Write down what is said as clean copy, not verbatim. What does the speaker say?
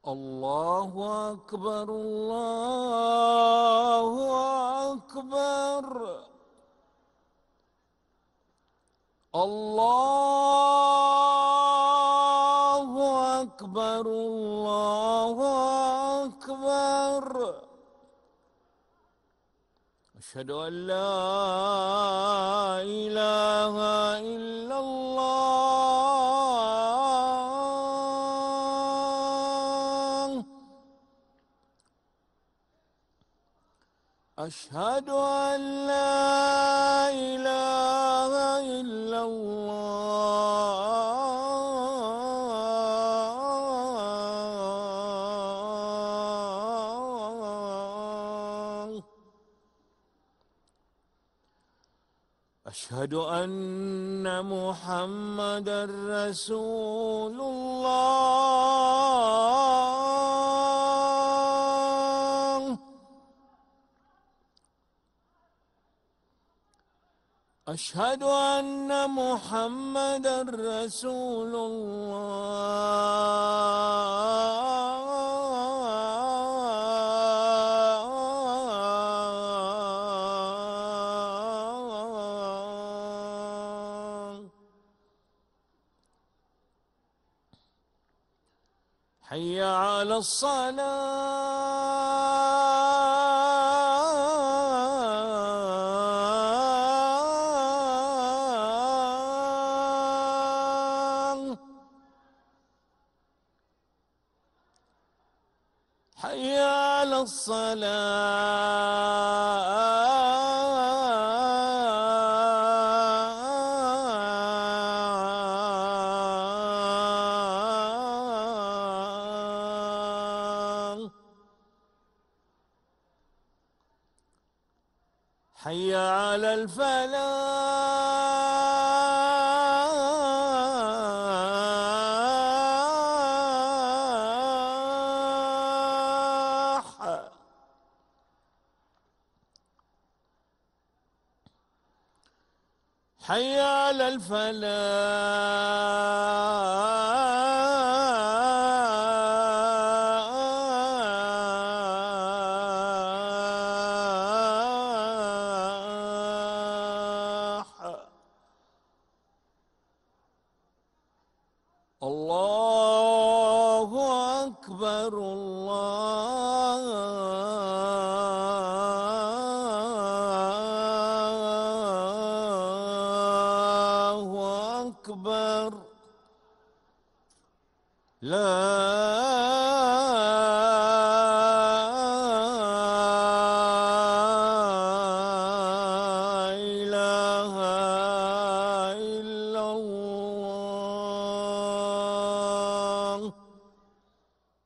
الله أكبر الله أكبر الله أكبر الله أكبر. أشهد أن لا إله إلا الله. أشهد أن لا إله إلا الله. أشهد أن محمدًا رسول الله. أشهد أن محمدًا رسول الله. حي على الصلاة. حي على الصلاة. حي على الفلاح. حي على الفلاح. الله أكبر الله أكبر. لا